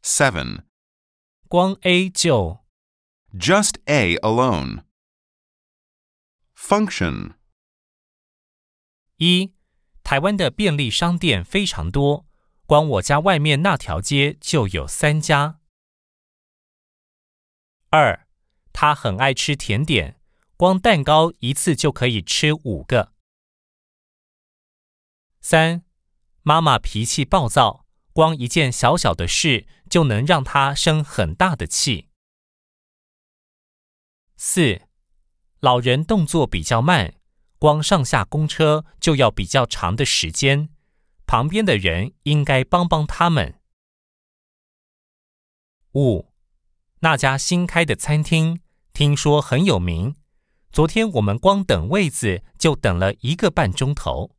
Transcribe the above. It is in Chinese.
7. 光 A 就 Just A alone. Function. 1. 台湾的便利商店非常多，光我家外面那条街就有3家。2. 他很爱吃甜点，光蛋糕一次就可以吃5个。3. 妈妈脾气暴躁，光一件小小的事就能让她生很大的气。4. 老人动作比较慢，光上下公车就要比较长的时间，旁边的人应该帮帮他们。5. 那家新开的餐厅听说很有名，昨天我们光等位子就等了1个半钟头。